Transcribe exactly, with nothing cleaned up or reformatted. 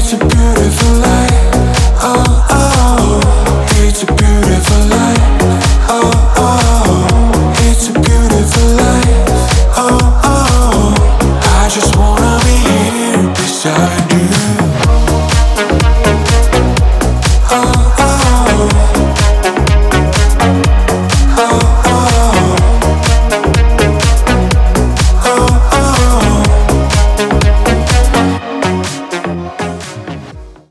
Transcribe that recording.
It's a beautiful life. Oh, oh, it's a beautiful life. Oh, oh.